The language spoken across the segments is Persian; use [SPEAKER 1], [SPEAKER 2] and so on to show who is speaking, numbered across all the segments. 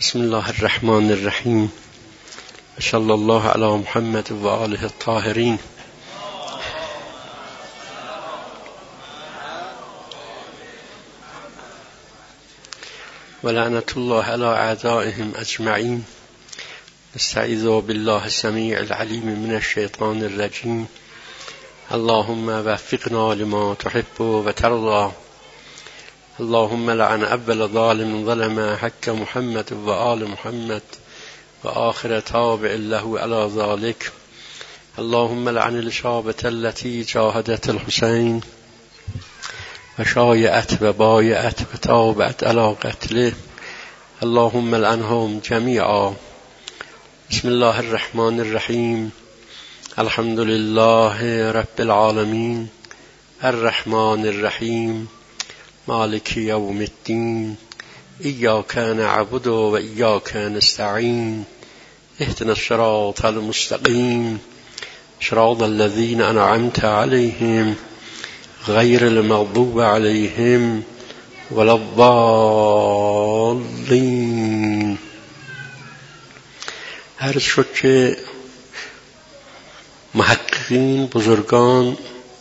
[SPEAKER 1] بسم الله الرحمن الرحیم و صلی الله علی محمد و آله الطاهرین. و لعنت الله علی اعدائهم اجمعین. نستعیذ بالله السمیع العلیم من الشیطان الرجیم. اللهم وفقنا لما تحب و ترضى. اللهم لعن اول ظالم ظلم حق محمد و آل محمد و آخر تابع له على ذلك. اللهم لعن الشابة التي جاهدت الحسين و شایعت و بایعت و تابعت على قتله. اللهم لعنهم جميعا. بسم الله الرحمن الرحیم. الحمد لله رب العالمین الرحمن الرحیم مالک یوم الدین. ایاک نعبد و ایاک نستعین. اهدنا الصراط المستقیم صراط الذین انعمت علیهم غیر المغضوب علیهم ولا الضالین. عرض شد که محققین بزرگان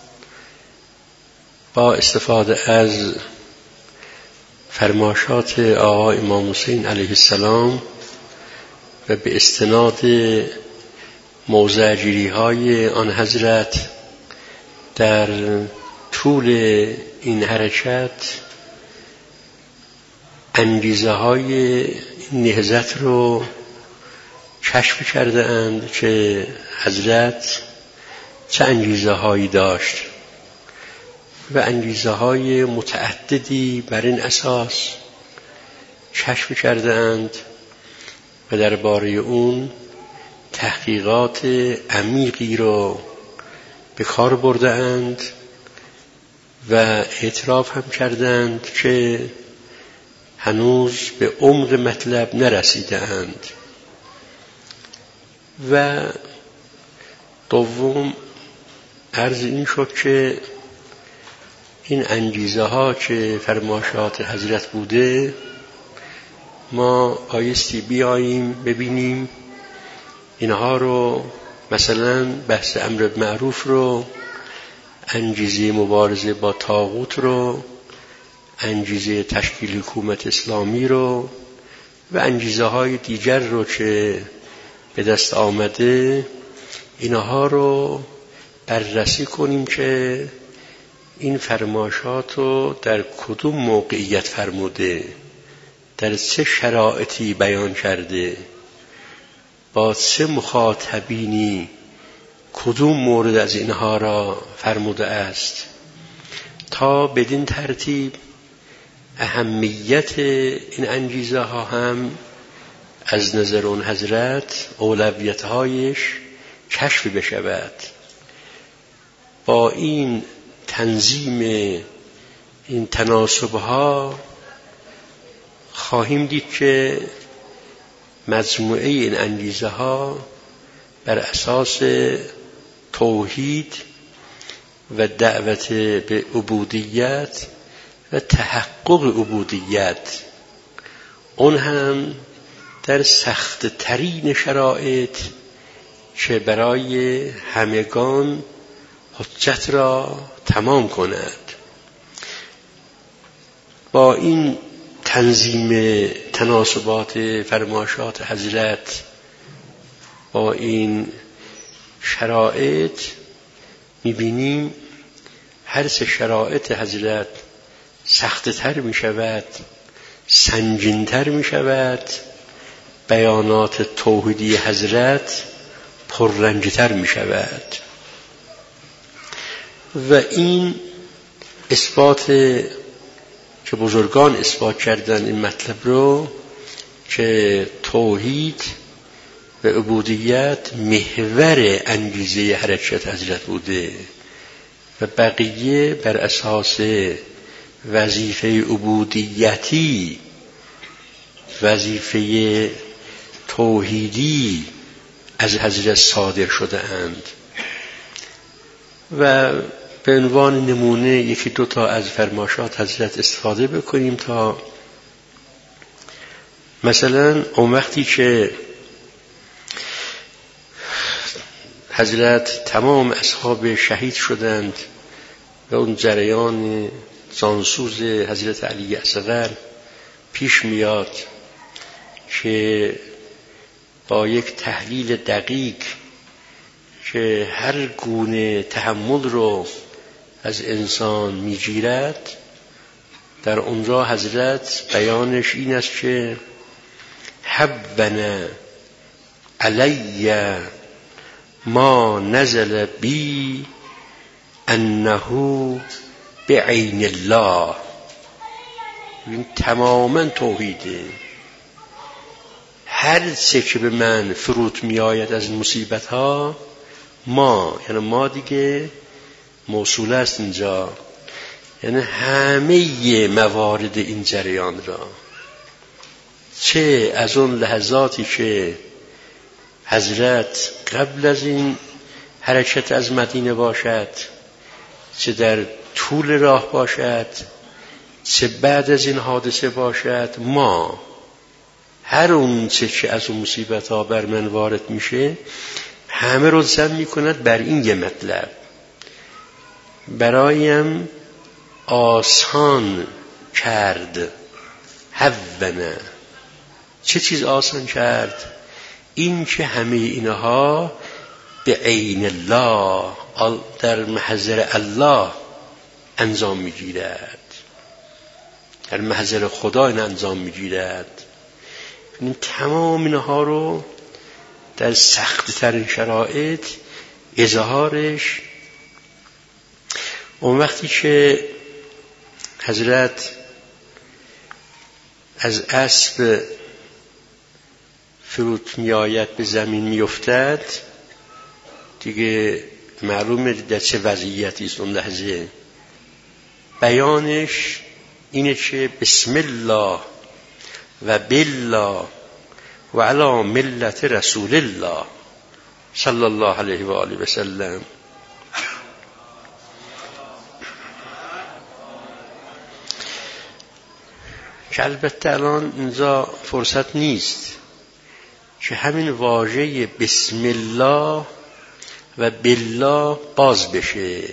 [SPEAKER 1] با استفاده از فرمایشات آقا امام حسین علیه السلام و به استناد موضع‌گیری های آن حضرت در طول این حرکت انگیزه های نهضت رو کشف کرده اند که حضرت چه انگیزه هایی داشت و انگیزه های متعددی بر این اساس کشف کرده اند و درباره اون تحقیقات عمیقی رو به کار برده اند و اعتراف هم کردند که هنوز به عمق مطلب نرسیده اند. و دوم عرض این شد که این انگیزه ها که فرمایشات حضرت بوده ما بایستی بیاییم ببینیم اینها رو، مثلا بحث امر معروف رو، انگیزه مبارزه با طاغوت رو، انگیزه تشکیل حکومت اسلامی رو و انگیزه های دیگر رو که به دست آمده، اینها رو بررسی کنیم که این فرمایشات رو در کدوم موقعیت فرموده، در چه شرایطی بیان کرده، با چه مخاطبینی کدوم مورد از اینها را فرموده است، تا بدین ترتیب اهمیت این انگیزه ها هم از نظر اون حضرت اولویت هایش کشف بشود. با این تنظیم این تناسب ها خواهیم دید که مجموعه این انگیزه ها بر اساس توحید و دعوت به عبودیت و تحقق عبودیت، اون هم در سخت ترین شرایط که برای همگان حجت را تمام کند. با این تنظیم تناسبات فرمایشات حضرت با این شرایط می‌بینیم هر سه شرایط حضرت سخت‌تر می‌شود، سنگین‌تر می‌شود، بیانات توحیدی حضرت پررنج‌تر می‌شود. و این اثبات که بزرگان اثبات کردن این مطلب رو که توحید و عبودیت محور انگیزه حرکت حضرت بوده و بقیه بر اساس وظیفه عبودیتی، وظیفه توحیدی از حضرت صادر شده اند. و به عنوان نمونه یکی دوتا از فرمایشات حضرت استفاده بکنیم تا مثلا اون وقتی که حضرت تمام اصحاب شهید شدند و اون جریان جانسوز حضرت علی اصغر پیش میاد که با یک تحلیل دقیق که هر گونه تحمل رو از انسان میگیرد، در اونجا حضرت بیانش این است که حبنا علی ما نزل بی انه بعین الله. این تماما توحیده. هر چه که به من فرود می آید از مصیبت ها، یعنی ما دیگه موصول است اینجا، یعنی همه موارد این جریان را، چه از اون لحظاتی که حضرت قبل از این حرکت از مدینه باشد، چه در طول راه باشد، چه بعد از این حادثه باشد، ما هر اون چه که از اون مصیبت ها بر من وارد میشه همه رو ضم میکند بر این یه مطلب: برایم آسان کرد. هونه، چه چیز آسان کرد؟ این که همه اینها به عین الله، در محضر الله انجام میگیرد، در محضر خدا این انجام میگیرد. این تمام اینها رو در سخت ترین شرایط اظهارش اون وقتی که حضرت از اسب فرود می آید به زمین می افتد، دیگه معلومه در چه وضعیتی است اون لحظه. بیانش اینه که بسم الله و بالله و علی ملت رسول الله صلی الله علیه و آله و سلم. که البته الان اینجا فرصت نیست که همین واژه بسم الله و بالله باز بشه.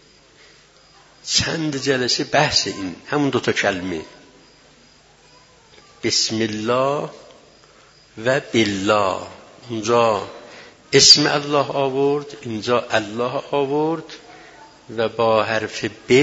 [SPEAKER 1] چند جلسه بحث این همون دوتا کلمه بسم الله و بالله. اونجا اسم الله آورد، اینجا الله آورد و با حرف ب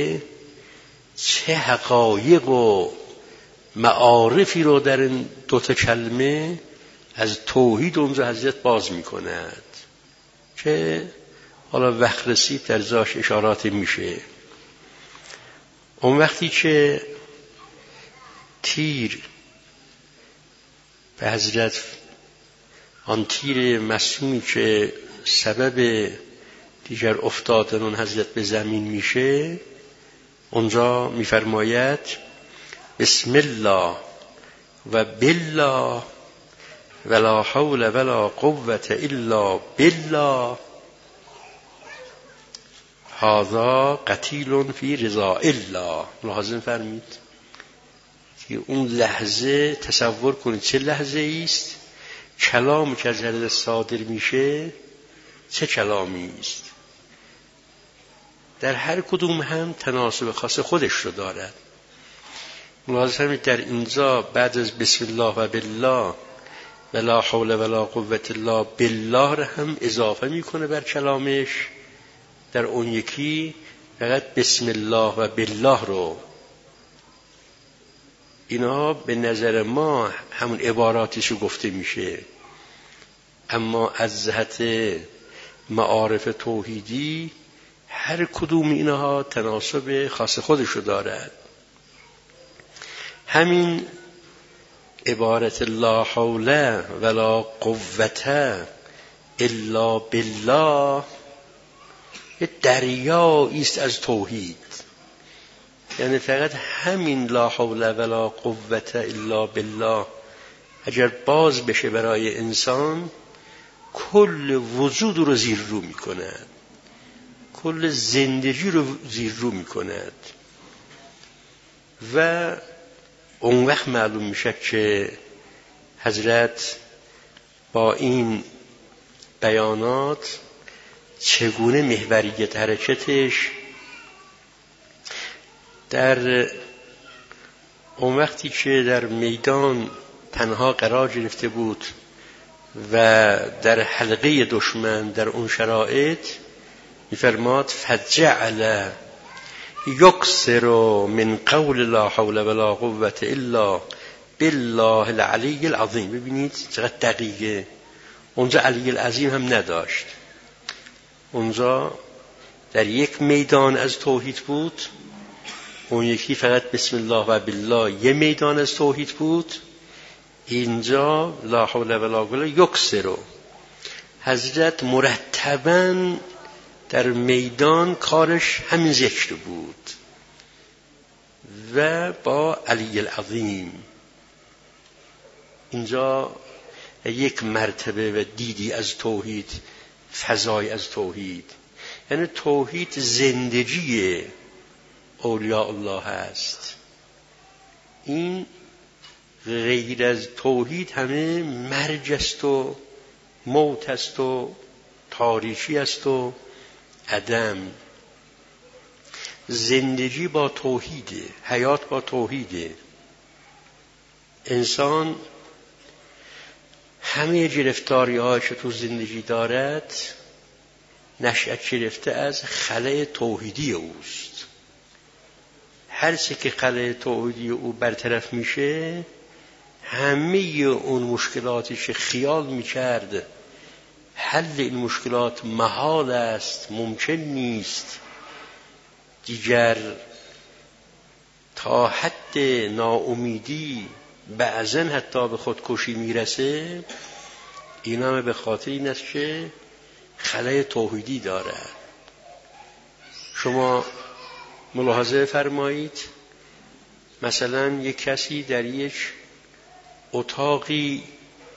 [SPEAKER 1] چه حقایق و معارفی رو در این دوتا کلمه از توحید اونجا حضرت باز می کند که حالا وقت رسید در ازاش اشارات میشه. اون وقتی که تیر به حضرت، آن تیر مسمومی که سبب دیگر افتادن اون حضرت به زمین میشه، اونجا میفرماید بسم الله و بالله ولا حول ولا قوة الا بالله هذا قتیل فی رضا الله. لازم فرمید که اون لحظه تصور کنید چه لحظه است، کلامی که از حضرت صادر میشه چه کلامی است. در هر کدوم هم تناسب خاص خودش رو دارد. لازم فرمید در اینجا بعد از بسم الله و بالله ولا حول ولا قوة الا بالله را هم اضافه میکنه بر کلامش. در اون یکی فقط بسم الله و بالله رو. اینا به نظر ما همون عباراتیشو گفته میشه، اما از جهت معارف توحیدی هر کدوم اینها تناسب خاص خودشو دارد. همین عبارت لا حول ولا قوة الا بالله یه دریایی است از توحید. یعنی فقط همین لا حول ولا قوة الا بالله اگر باز بشه برای انسان، کل وجود رو زیر رو میکند، کل زندگی رو زیر رو میکند و اون وقت معلوم میشه که حضرت با این بیانات چگونه محوریت حرکتش در اون وقتی که در میدان تنها قرار گرفته بود و در حلقه دشمن در اون شرایط می‌فرماد فجعل یکسر من قول لا حول ولا قوة الا بالله العلی العظیم. ببینید چقدر دقیقه. اونجا علی العظیم هم نداشت، اونجا در یک میدان از توحید بود، اون یکی فقط بسم الله و بالله یه میدان از توحید بود، اینجا لا حول ولا قوة یکسر. حضرت مرتباً در میدان کارش همین ذکر بود و با علی العظیم. اینجا یک مرتبه و دیدی از توحید، فضای از توحید. یعنی توحید زندگی اولیاء الله هست. این غیر از توحید همه مرگ است و موت است و تاریکی است و عدم. زندگی با توحیده، حیات با توحیده. انسان همه گرفتاری هایی که تو زندگی دارد نشأت گرفته از خلأ توحیدی اوست. هر چه که خلأ توحیدی او برطرف میشه، همه اون مشکلاتی که خیال میکرد حل این مشکلات محال است، ممکن نیست، دیگر تا حد ناامیدی بعضاً حتی به خودکشی میرسه، اینا به خاطر این است که خلأ توحیدی دارد. شما ملاحظه فرمایید، مثلا یک کسی در یک اتاقی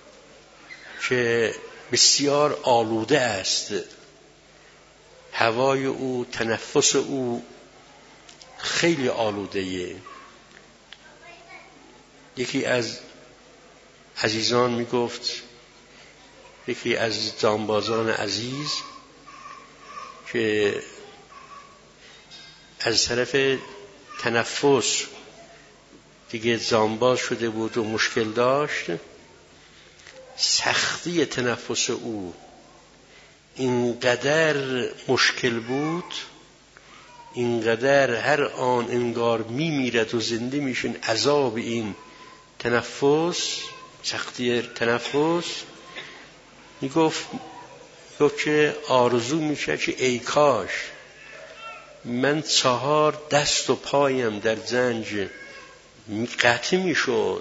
[SPEAKER 1] که بسیار آلوده است، هوای او، تنفس او خیلی آلوده‌ایه. یکی از عزیزان میگفت، یکی از جانبازان عزیز که از طرف تنفس دیگه جانباز شده بود و مشکل داشت، سختی تنفس او اینقدر مشکل بود، اینقدر هر آن انگار میمیرد و زنده میشن، عذاب این تنفس، سختی تنفس. میگفت که آرزو میشه که ای کاش من 4 دست و پایم در زنج قطع میشد،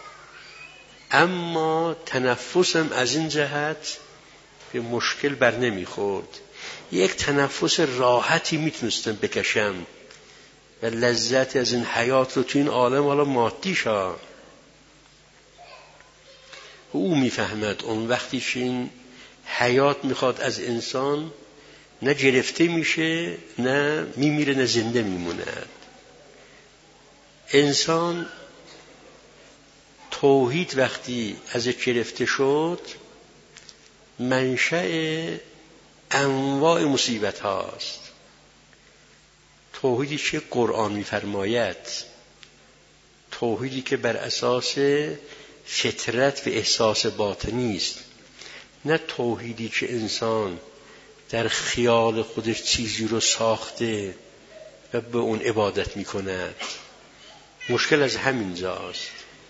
[SPEAKER 1] اما تنفسم از این جهت به مشکل بر نمیخورد. یک تنفس راحتی میتونستم بکشم و لذت از این حیات رو تو این عالم حالا مادی شا. او میفهمد اون وقتی که این حیات میخواد از انسان، نه گرفته میشه، نه میمیره، نه زنده میموند. انسان توحید وقتی از گرفته شد، منشأ انواع مصیبت هاست. توحیدی که قرآن میفرماید، توحیدی که بر اساس فطرت و احساس باطنی است، نه توحیدی که انسان در خیال خودش چیزی رو ساخته و به اون عبادت میکند. مشکل از همین جاست.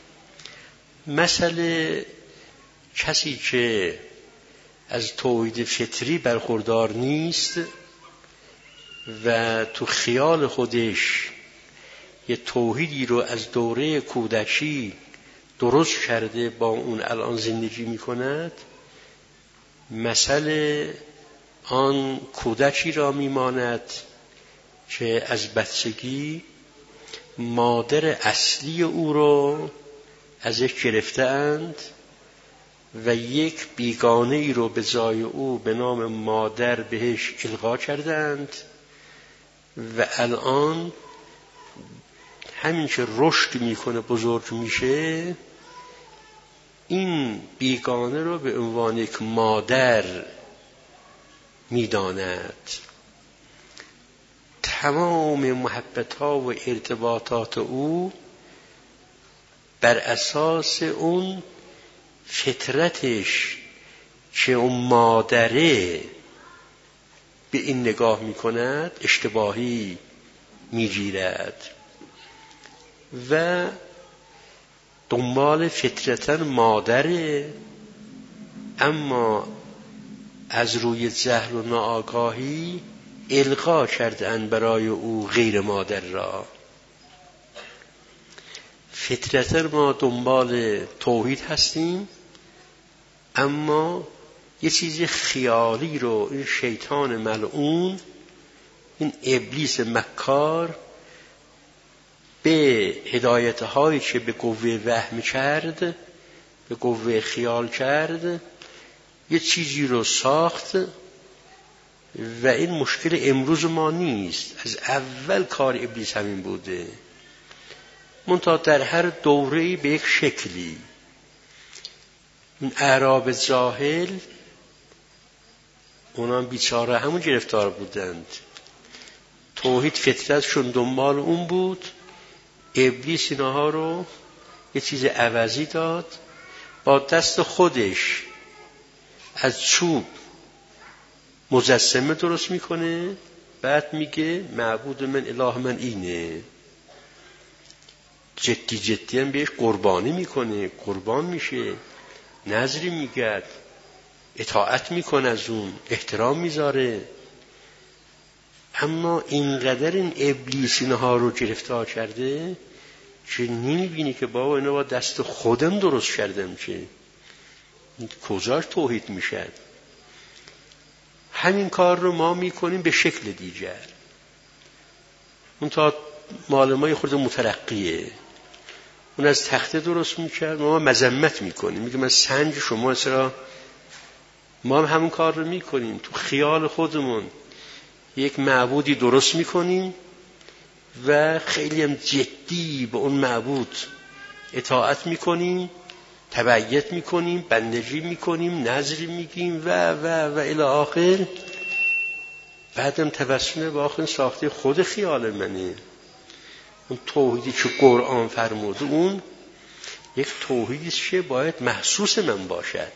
[SPEAKER 1] مسئله کسی که از توحید فطری برخوردار نیست و تو خیال خودش یه توحیدی رو از دوره کودکی درست کرده، با اون الان زندگی میکند، مسئله آن کودکی را میماند که از بچگی مادر اصلی او رو ازش گرفتند و یک بیگانه ای رو به جای او به نام مادر بهش القا کردند و الان همین که رشد میکنه، بزرگ میشه، این بیگانه رو به عنوان یک مادر می‌داند. تمام محبت‌ها و ارتباطات او بر اساس اون فطرتش که اون مادره به این نگاه می‌کند اشتباهی می‌گیرد و دنبال فطرتاً مادره، اما از روی جهل و ناآگاهی القا کردن برای او غیر مادر را. فطرتاً ما دنبال توحید هستیم، اما یه چیز خیالی رو این شیطان ملعون، این ابلیس مکار به هدایت‌هایی که به قوه وهم کرد، به قوه خیال کرد، یه چیزی رو ساخت و این مشکل امروز ما نیست. از اول کار ابلیس همین بوده، منتها در هر دوره‌ای به یک شکلی. این اعراب جاهل اونا بیچاره همون گرفتار بودند، توحید فطرتشون دنبال اون بود، ابلیس اینها رو یه چیز عوضی داد، با دست خودش از چوب مجسمه درست میکنه، بعد میگه معبود من اله من اینه. جدی جدی هم بهش قربانی میکنه، قربان میشه، نذری میگد، اطاعت میکنه، از اون احترام میذاره. اما اینقدر این ابلیس اینها رو گرفتار کرده که نمیبینی که بابا اینا با دست خودم درست کردم، که کجاش توحید میشه. همین کار رو ما میکنیم به شکل دیگر، اون تا مال ما خود مترقیه. اون از تخته درست میکرد، ما مذمت میکنیم، میگه من سنج شما چرا. ما هم همون کار رو میکنیم، تو خیال خودمون یک معبودی درست میکنیم و خیلی هم جدی به اون معبود اطاعت میکنیم، تبعیت میکنیم، بندگی میکنیم، نذری میگیم و الی آخر. بعدم توسل به آخر ساخته خود خیال منه. اون توحیدی که قرآن فرموده اون یک توحیدی که باید محسوس من باشد.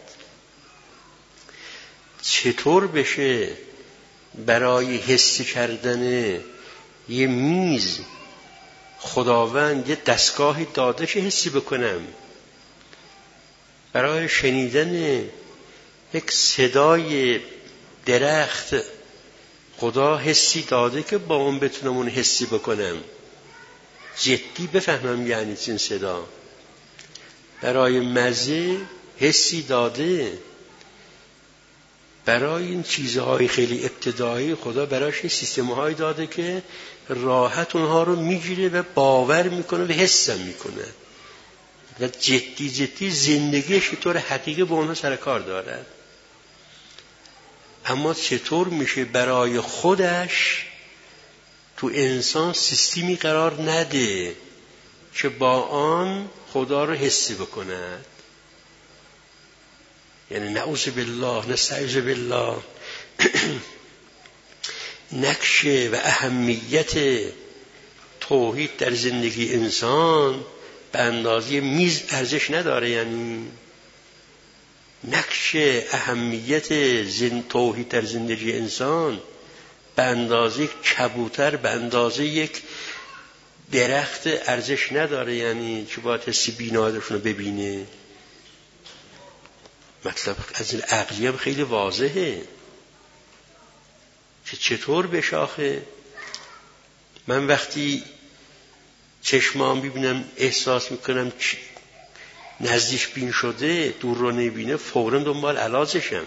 [SPEAKER 1] چطور بشه برای حسی کردن یه میز خداوند یه دستگاهی داده که حسی بکنم، برای شنیدن یک صدای درخت خدا حسی داده که با اون بتونم اون حسی بکنم، جدی بفهمم یعنی این صدا. برای مزه حسی داده، برای این چیزهای خیلی ابتدایی خدا برایش سیستم‌هایی داده که راحت اونها رو میگیره و باور میکنه و حسم میکنه و جدی جدی زندگیش طور حقیقی با اونها سر کار داره. اما چطور میشه برای خودش تو انسان سیستمی قرار نده که با آن خدا رو حسی بکند؟ یعنی نعوذ بالله، نستعوذ بالله. نقشه و اهمیت توحید در زندگی انسان به اندازه میز ارزش نداره. یعنی نقشه اهمیت توحید در زندگی انسان به اندازه کبوتر، به اندازه یک درخت ارزش نداره. یعنی که باید حسی بیناییشون رو ببینه. مطلب از این عقلی هم خیلی واضحه که چطور بشاخه. من وقتی چشمام ببینم احساس میکنم نزدیک بین شده، دور رو نبینه، فوراً دنبال علاجشم،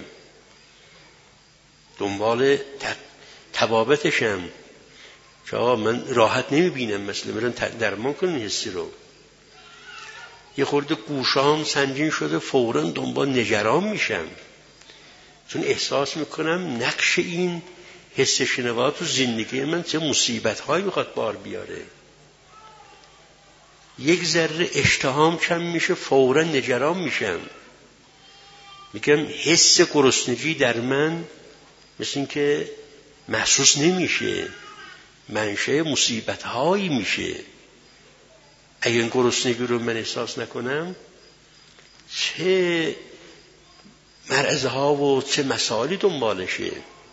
[SPEAKER 1] دنبال طبابتشم که آقا من راحت نمیبینم، مثلا برن درمان کنن حسی رو. یه خورده گوشام سنگین شده، فوراً دنبال نگران میشم، چون احساس میکنم نقش این حس شنوا تو زندگی من چه مصیبت هایی میخواد بار بیاره. یک ذره اشتهام کم میشه فوراً نگران میشم، میگم حس گرسنگی در من مثل این که محسوس نمیشه، منشأ مصیبت‌هایی میشه. اگه این گرسنگی رو من احساس نکنم چه مرضها و چه مسائلی دنبالشه.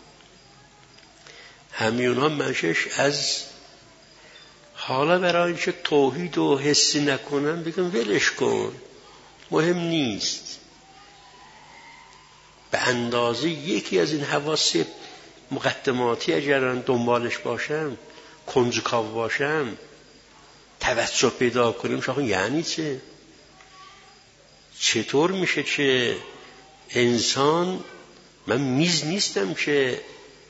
[SPEAKER 1] همینها منشأش از حالا برای اینکه توحید و حسی نکنم بگم ولش کن، مهم نیست. به اندازه یکی از این حواس مقدماتی اگر دنبالش باشم، کنجکاو باشم، توجه پیدا کنیم، شاید یعنی چه؟ چطور میشه که انسان، من میز نیستم که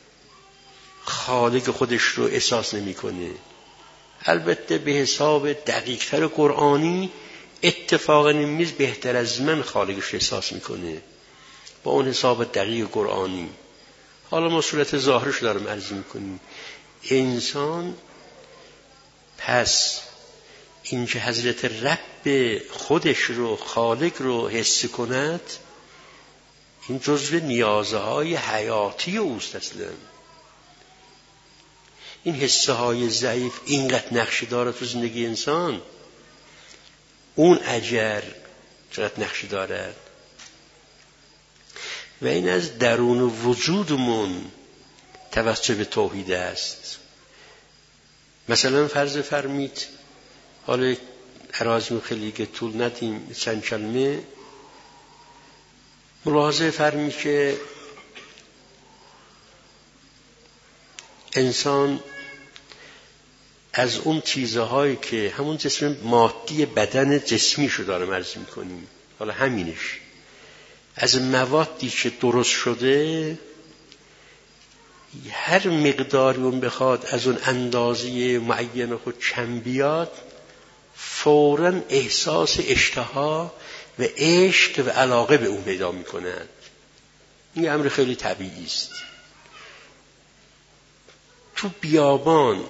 [SPEAKER 1] خالق خودش رو احساس نمیکنه. البته به حساب دقیق‌تر قرآنی اتفاقاً این میز بهتر از من خالقش احساس میکنه با اون حساب دقیق قرآنی. حالا ما صورت ظاهرش دارم عرض میکنیم. انسان پس این که حضرت رب خودش رو خالق رو حس کند، این جزو نیازهای حیاتی اوست. اصلا این حسه های ضعیف اینقدر نقش داره تو زندگی انسان، اون اجر چقدر نقش دارد. و این از درون وجودمون توجه به توحید است. مثلا فرض فرمید، حالا عراضی خیلی که طول ندیم، چند کلمه ملاحظه فرمید که انسان از اون چیزهایی که همون جسم مادی بدن جسمیشو دارم عرض میکنیم، حالا همینش از موادی که درست شده هر مقداری اون بخواد از اون اندازه معین خود کم بیاد، فوراً احساس اشتها و عشق و علاقه به اون پیدا میکنند. این امر خیلی طبیعی است. تو بیابان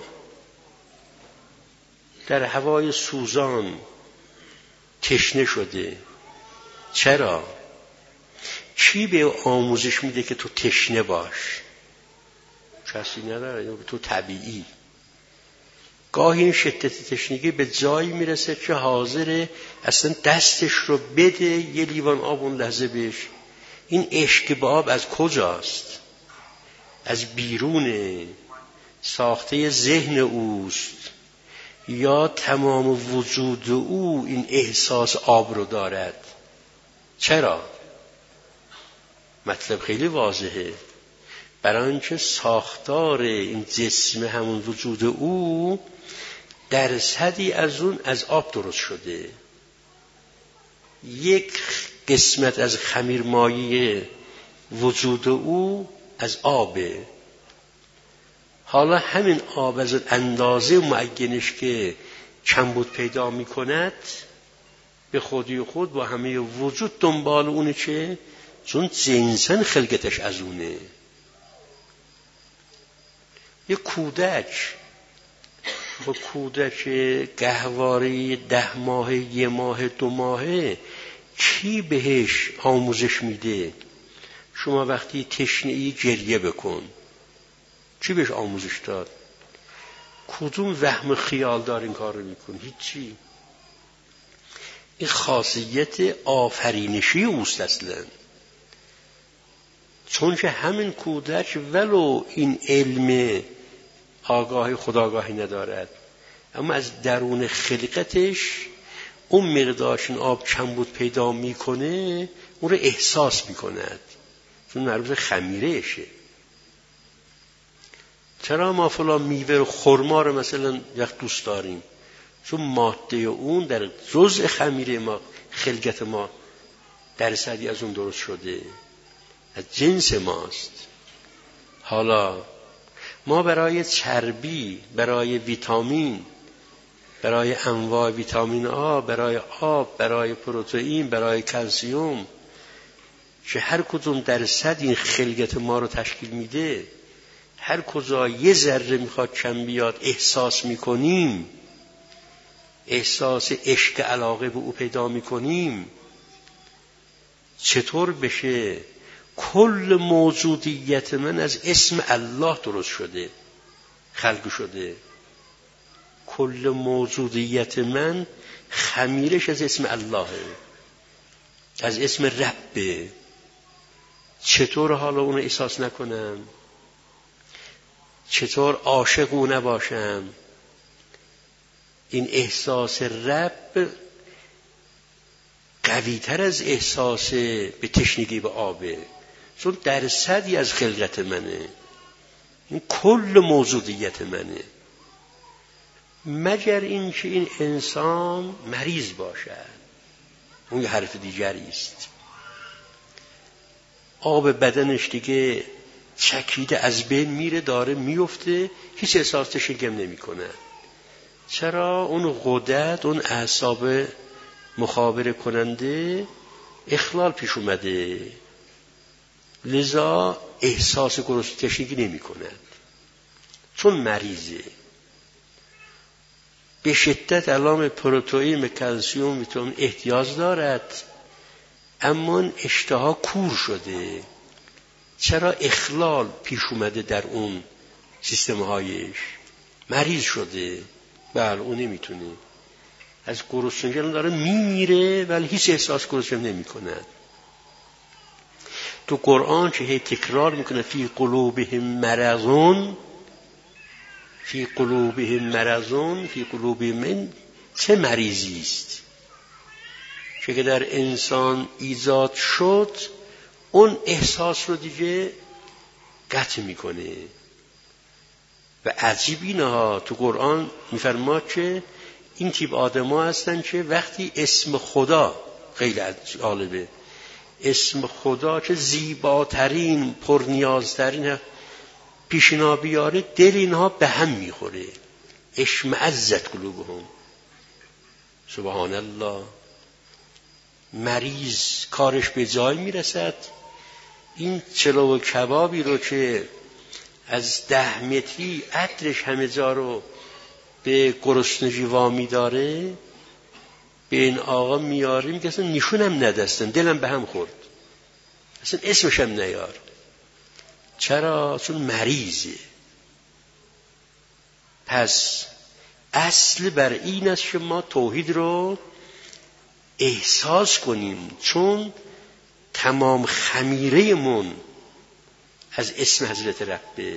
[SPEAKER 1] در هوای سوزان تشنه شده، چرا؟ چی به آموزش میده که تو تشنه باش؟ کسی نداره، تو طبیعی. گاهی این شدت تشنگی به جایی میرسه که حاضره اصلا دستش رو بده یه لیوان آب اون لحظه بهش. این عشق به آب از کجاست؟ از بیرونه، ساخته ذهن اوست، یا تمام وجود او این احساس آب رو دارد؟ چرا؟ مطلب خیلی واضحه. برای اینکه ساختار این جسم همون وجود او درصدی از اون از آب درست شده. یک قسمت از خمیرمایه وجود او از آبه. حالا همین آب از اندازه معینش که کمبود پیدا می کند، به خودی خود با همه وجود دنبال اونه، چه؟ چون جنساً خلقتش از اونه. یک کودک گهواری 10 ماه، 1 ماه، 2 ماهه چی بهش آموزش میده؟ شما وقتی تشنه‌ای گریه بکن، چی بهش آموزش داد؟ کدوم وهم خیال دار این کار رو میکن؟ هیچی. این خاصیت آفرینشی اوست اصلا. چون که همین کودک ولو این علم آگاهی خودآگاهی ندارد، اما از درون خلقتش اون مقدارش آب کمبود پیدا میکنه، اون رو احساس میکند، چون مربوط خمیرهشه. چرا ما فلان میوه و خرما رو مثلا یک دوست داریم؟ چون ماده اون در جزء خمیره ما، خلقت ما درصدی از اون درست شده، از جنس ماست. حالا ما برای چربی، برای ویتامین، برای انواع ویتامین آ، برای آب، برای پروتئین، برای کلسیوم که هر کدوم درصد این خلقت ما رو تشکیل میده، هر کجا یه ذره میخواد کم بیاد احساس میکنیم. احساس عشق علاقه به او پیدا میکنیم، چطور بشه کل موجودیت من از اسم الله درست شده، خلق شده. کل موجودیت من خمیرش از اسم اللهه، از اسم ربه. چطور حالا اونو احساس نکنم؟ چطور عاشق او نباشم؟ این احساس رب قوی‌تر از احساس به تشنگی به آبه، چون درصدی از خلقت منه، این کل موجودیت منه. مگر اینکه این انسان مریض باشد، اون یه حرف دیگری است. آب بدنش دیگه چکیده از بین میره، داره میفته، هیچ احساس تشنگم نمی کنه. چرا؟ اون غدد، اون اعصاب مخابره کننده اخلال پیش اومده، لذا احساس گرسنگی تشنگی نمی کند، چون مریضه. به شدت علام پروتئین، کلسیم، ویتامین احتیاج دارد، اما اشتها کور شده. چرا؟ اخلال پیش اومده در اون سیستم‌هایش، مریض شده. بله اون نمیتونه، از گرسنگی داره میمیره ولی هیچ احساس گرسنگی نمی‌کند. تو قرآن که هی تکرار میکنه فی قلوبهم مرضون، فی قلوبهم مرضون، فی قلوبهم من، چه مریضی است که در انسان ایجاد شد، اون احساس رو دیگه قطع میکنه. و عجیب اینه ها، تو قرآن میفرماد که این تیپ آدم ها هستن که وقتی اسم خدا، خیلی جالبه، اسم خدا که زیباترین پرنیازترین پیشنا بیاره، دل اینها به هم میخوره. اشمئزت قلوبهم. سبحان الله. مریض کارش به جای میرسد. این چلو و کبابی رو که از 10 متری عطرش همه جا رو به گرسنگی وامی داره، به این آقا میاریم که اصلا نشونم ندستن، دلم به هم خورد، اصلا اسمشم نیار. چرا؟ چون مریضه. پس اصل بر این است که ما توحید رو احساس کنیم، چون تمام خمیره من از اسم حضرت ربه.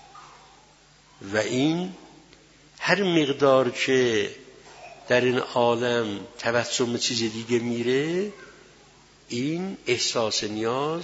[SPEAKER 1] و این هر مقدار که در این عالم توسم چیز دیگه میره، این احساس نیاز.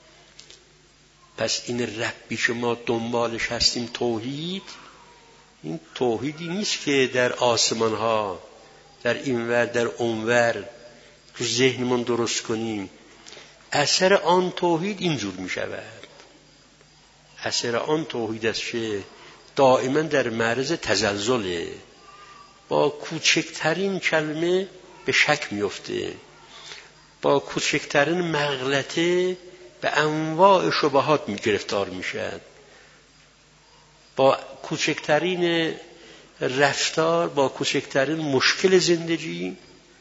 [SPEAKER 1] پس این ربی که ما دنبالش هستیم، توحید، این توحیدی نیست که در آسمان ها، در اینور در اونور تو ذهنمون درست کنیم. اثر آن توحید اینجور می شود. اثر آن توحید است که دائما در معرض تزلزله، با کوچکترین کلمه به شک میفته، با کوچکترین مغلطه به انواع شبهات گرفتار میشد، با کوچکترین رفتار، با کوچکترین مشکل زندگی.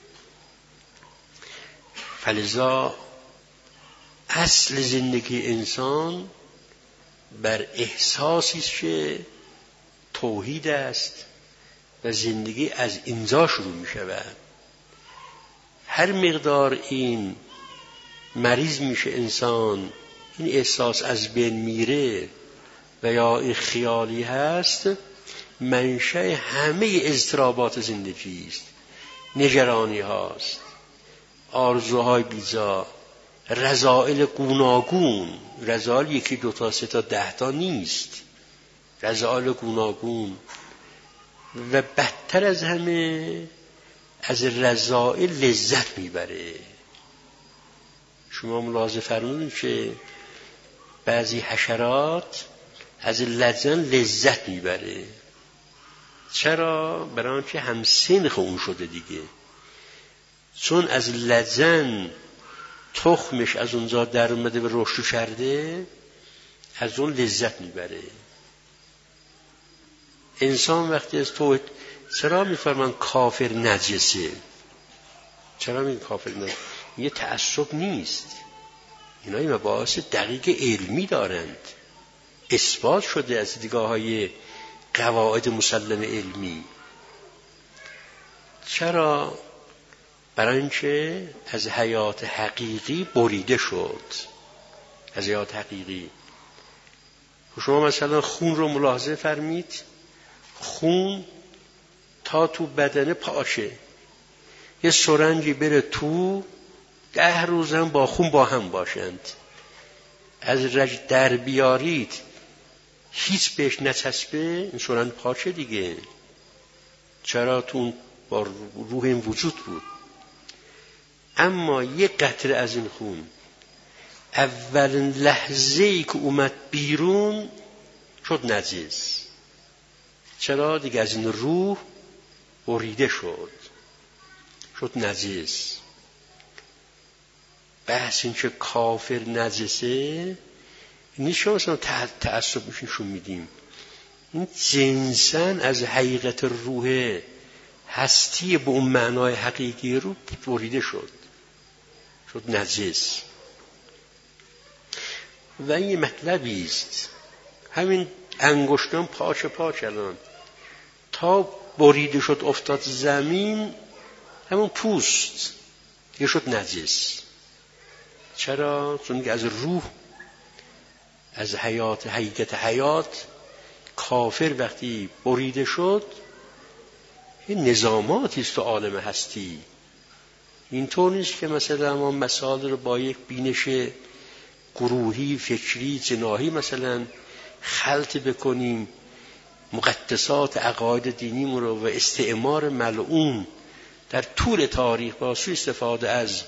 [SPEAKER 1] فلذا اصل زندگی انسان بر احساسی است که توحید است و زندگی از اینجا شروع می شود. هر مقدار این مریض میشه انسان، این احساس از بین میره و یا این خیالی هست، منشأ همه اضطرابات زندگی است، نگرانی هاست، آرزوهای بیجا، رذائل گوناگون. رذائل 1 2 تا 3 تا 10 تا نیست، رذائل گوناگون. و بدتر از همه از رذائل لذت میبره. شما ملاحظه فرمودید که بعضی حشرات از لجن لذت میبره. چرا؟ برای آنکه هم سنخ اون شده دیگه، چون از لجن تخمش از اونجا در اومده و رشد کرده، از اون لذت میبره. انسان وقتی از توحید چرا میفرمان کافر نجسه؟ چرا میگن کافر نجسه؟ یه تعصب نیست، اینا این مباحث دقیق علمی دارند، اثبات شده از دیدگاه‌های قواعد مسلم علمی. چرا؟ برای اینکه از حیات حقیقی بریده شد. از حیات حقیقی شما مثلا خون رو ملاحظه فرمید، خون تا تو بدن پاشه، یه سرنجی بره تو 10 روز هم با خون با هم باشند، از رج در بیارید هیچ بهش نچسبه، این سرنج پاشه دیگه. چرا؟ تو با روح این وجود بود. اما یه قطره از این خون اولین لحظه‌ای که اومد بیرون شد نجس. چرا؟ دیگه از این روح بریده شد نجس. بحث این که کافر نجسه نیست شما مثلا تعصب میشون میدیم، این جنساً از حقیقت روح هستی به اون معنای حقیقی رو بریده شد نجس. و این مطلبی است، همین انگشتان پاچ الان تا بریده شد افتاد زمین، همون پوست دیگه شد نجس. چرا؟ چون از روح، از حیات، حقیقت حیات کافر وقتی بریده شد، این نظاماتی است تو عالم هستی. اینطور نیست که مثلا ما مسائل رو با یک بینش گروهی، فکری، جناحی مثلا خلط بکنیم، مقدسات عقاید دینیمون رو و استعمار ملعون در طول تاریخ با سوء استفاده از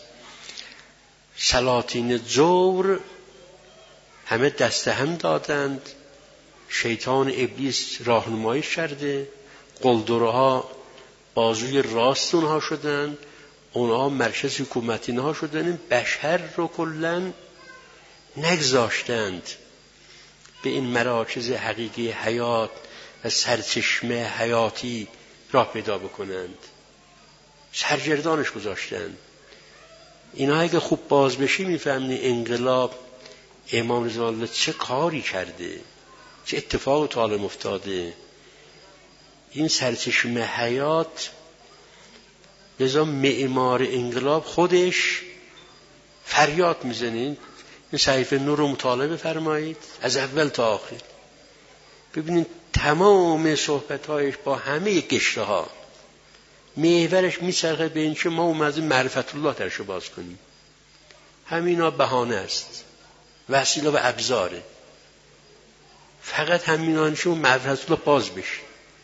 [SPEAKER 1] سلاطین جور همه دست هم دادند. شیطان ابلیس راهنمایی کرده، قلدرها بازوی راست اونها شدند، اونها مرکز حکومتی اونها شدند. بشر رو کلن نگذاشتند به این مراکز حقیقی حیات و سرچشمه حیاتی راه پیدا بکنند، سرگردانش گذاشتند. اینا اگه خوب باز بشی میفهمی انقلاب امام رضا الله چه کاری کرده، چه اتفاق تو عالم افتاده. این سرچشمه حیات لذا معمار انقلاب خودش فریاد میزنید. این صحیفه نور رو مطالعه بفرمایید از اول تا آخر، ببینید تمام صحبت‌هایش با همه گشته ها محورش میچرخه به این که ما اومدیم معرفت الله درش باز کنیم. همینا بهانه است، وسیله و ابزاره، فقط همینانشون معرفت الله باز بشه.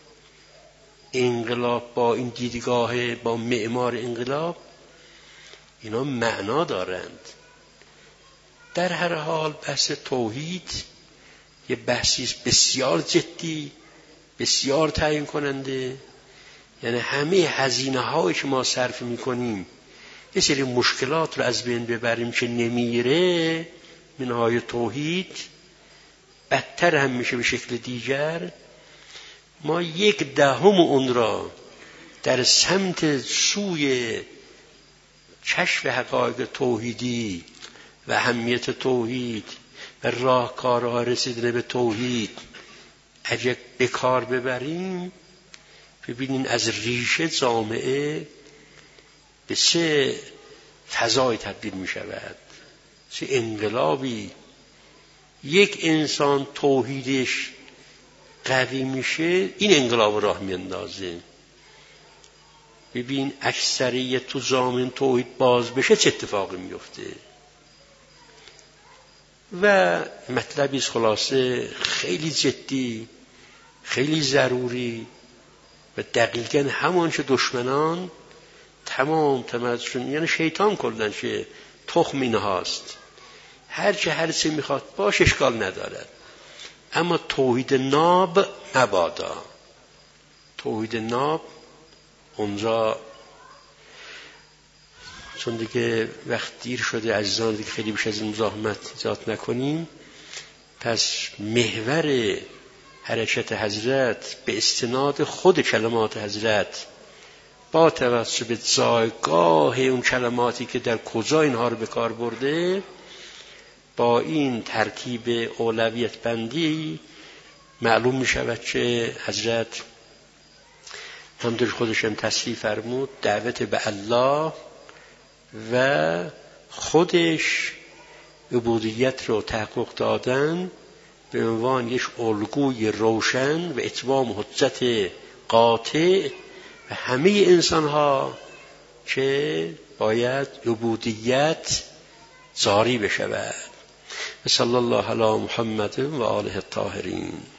[SPEAKER 1] انقلاب با این دیدگاه، با معمار انقلاب، اینا معنا دارند. در هر حال بحث توحید یه بحثی بسیار جدی، بسیار تعیین کننده. یعنی همه هزینه هایی که ما صرف میکنیم یه سری مشکلات رو از بین ببریم که نمیره، منهای توحید بدتر هم میشه به شکل دیگر. ما 1/10 اون را در سمت سوی کشف حقایق توحیدی و اهمیت توحید و راهکارها رسیدن به توحید اگه به کار ببریم، ببینین از ریشه جامعه به چه فضای تبدیل می شود، چه انقلابی. یک انسان توحیدش قوی میشه، این انقلاب راه میاندازه. ببین اکثریت تو جامعه توحید باز بشه چه اتفاقی میفته. و مطلبی خلاصه خیلی جدی، خیلی ضروری و دقیقاً همون که دشمنان تمام تمدن، یعنی شیطان کلن که تخم اینهاست، هر چی میخواد باش اشکال ندارد، اما توحید ناب مبادا. توحید ناب اونجا، چون دیگه وقت دیر شده عزیزان، دیگه خیلی بیش از این مزاحمت ایجاد نکنیم. پس محور حرکت حضرت به استناد خود کلمات حضرت با توجه به جایگاه اون کلماتی که در کجا اینها رو به کار برده، با این ترکیب اولویت بندی معلوم می شود که حضرت همونطور خودش هم تصریح فرمود دعوت به الله و خودش عبودیت رو تحقق دادن به عنوان یک الگوی روشن و اتمام حجت قاطع و همه انسان ها که باید عبودیت جاری بشود. صلی الله علی محمد و آله الطاهرین.